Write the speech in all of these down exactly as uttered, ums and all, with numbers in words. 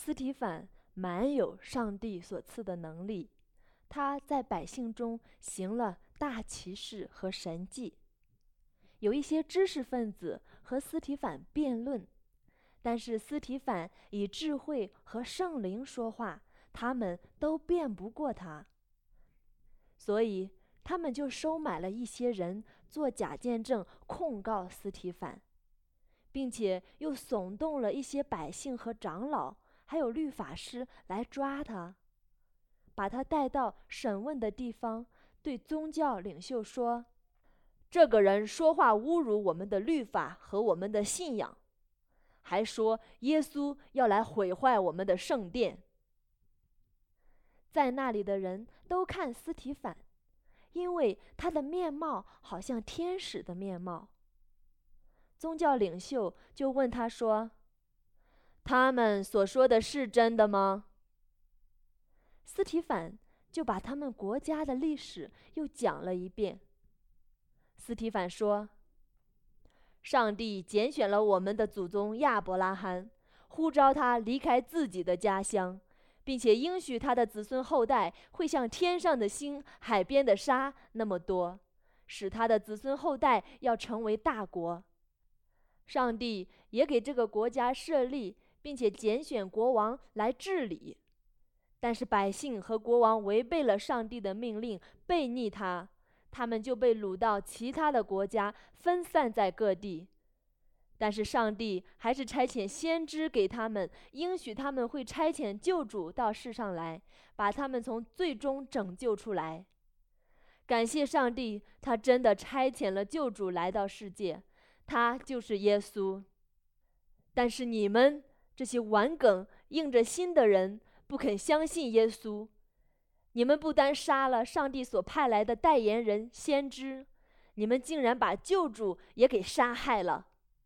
司提反满有上帝所赐的能力，他在百姓中行了大奇事和神迹。有一些知识分子和司提反辩论，但是司提反以智慧和圣灵说话，他们都辩不过他。所以他们就收买了一些人做假见证，控告司提反，并且又耸动了一些百姓和长老，还有律法师来抓他，把他带到审问的地方，对宗教领袖说：这个人说话侮辱我们的律法和我们的信仰，还说耶稣要来毁坏我们的圣殿。在那里的人都看司提反，因为他的面貌好像天使的面貌。宗教领袖就问他说：他们所说的是真的吗？司提反就把他们国家的历史又讲了一遍。司提反说：上帝拣选了我们的祖宗亚伯拉罕，呼召他离开自己的家乡，并且应许他的子孙后代会像天上的星、海边的沙那么多，使他的子孙后代要成为大国。上帝也给这个国家设立，并且拣选国王来治理。但是百姓和国王违背了上帝的命令，悖逆他，他们就被掳到其他的国家，分散在各地。但是上帝还是差遣先知给他们，应许他们会差遣救主到世上来，把他们从罪中拯救出来。感谢上帝，他真的差遣了救主来到世界，他就是耶稣。但是你们这些顽梗硬着心的人，不肯相信耶稣，你们不单杀了上帝所派来的代言人先知，你们竟然把救主也给杀害了。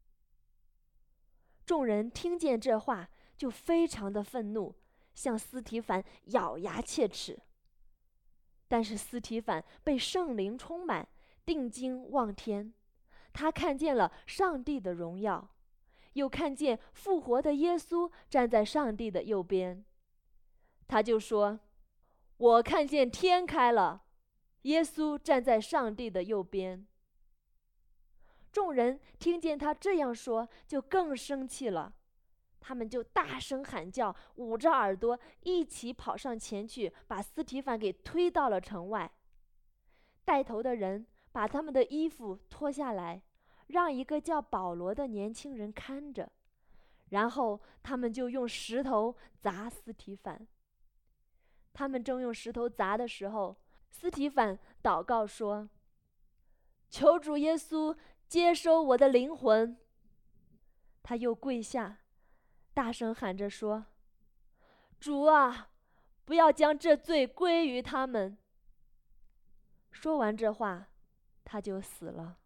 众人听见这话，就非常的愤怒，向司提反咬牙切齿。但是司提反被圣灵充满，定睛望天，他看见了上帝的荣耀，又看见复活的耶稣站在上帝的右边。他就说：我看见天开了，耶稣站在上帝的右边。众人听见他这样说，就更生气了，他们就大声喊叫，捂着耳朵一起跑上前去，把司提反给推到了城外。带头的人把他们的衣服脱下来，让一个叫保罗的年轻人看着，然后他们就用石头砸司提反。他们正用石头砸的时候，司提反祷告说：求主耶稣接收我的灵魂。他又跪下，大声喊着说：主啊，不要将这罪归于他们。说完这话，他就死了。